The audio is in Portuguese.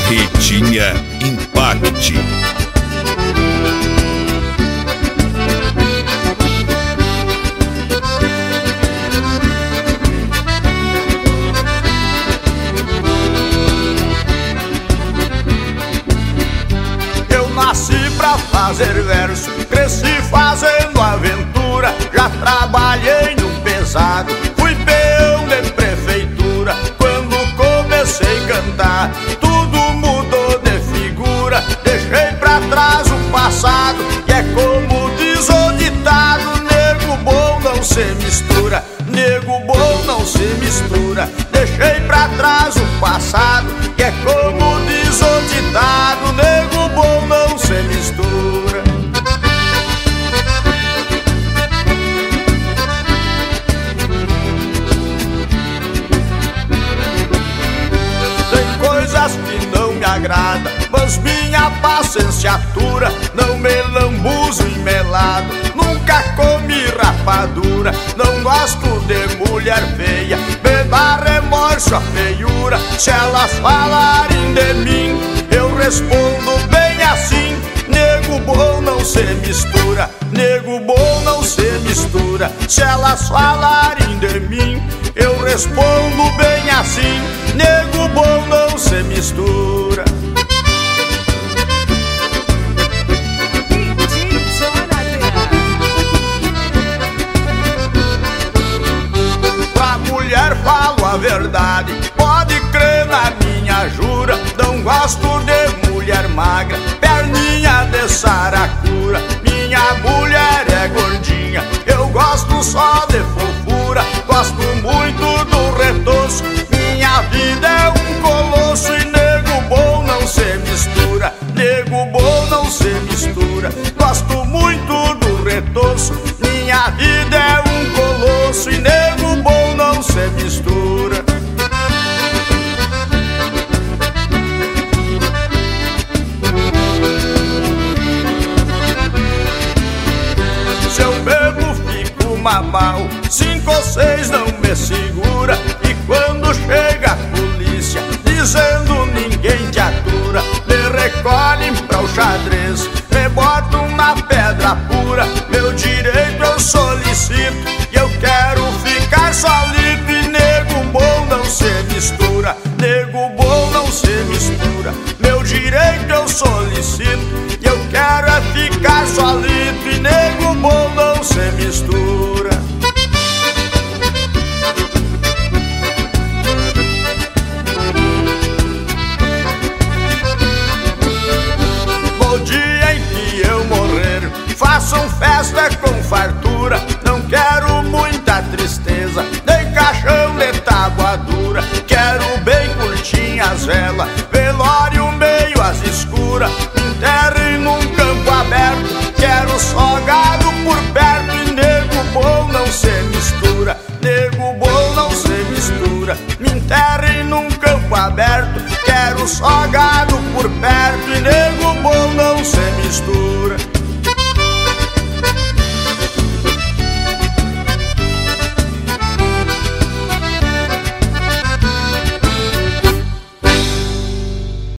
Ritinha Impact. Eu nasci pra fazer verso, cresci fazendo aventura. Já trabalhei no pesado, fui peão de prefeitura. Quando comecei a cantar, tudo mudou de figura. Deixei pra trás o passado, e é como diz o ditado: nego bom não se mistura, nego bom não se mistura. Deixei pra trás o passado, e é como diz o ditado: nego bom não se mistura. Tem coisas que não me agradam, mas minha paciência atura. Não me lambuzo em melado, nunca comi rapadura. Não gosto de mulher feia, me dá remorso a feiura. Se elas falarem de mim, eu respondo bem assim: nego bom não se mistura, nego bom não se mistura. Se elas falarem de mim, eu respondo bem assim: nego bom não se mistura. Pra mulher falo a verdade, pode crer na minha jura. Não gosto de mulher magra, perninha de saracura. Minha mulher é gordinha, eu gosto só de fofura. Gosto muito do retoço, minha vida é um colosso. E nego bom não se mistura, nego bom não se mistura. Gosto muito do retoço, minha vida é um colosso. E nego bom não se mistura. Se eu bebo fico mamau, 5 ou 6 não me segura. E quando chega a polícia dizendo ninguém te atura, me recolhem pra o xadrez, me botam na pedra pura. Meu direito eu solicito, e eu quero ficar solito. E nego bom não se mistura, nego bom não se mistura. Meu direito eu solicito, e eu quero é ficar solito. E nego bom não se mistura. No dia em que eu morrer, façam festa com fartura. Não quero muita tristeza, nem caixão de tábua dura. Quero bem curtinha as velas, velório meio às escuras. Me enterrem num campo aberto, quero só gado por perto. E nego bom não se mistura, nego bom não se mistura. Me enterrem num campo aberto, quero só gado por perto. E nego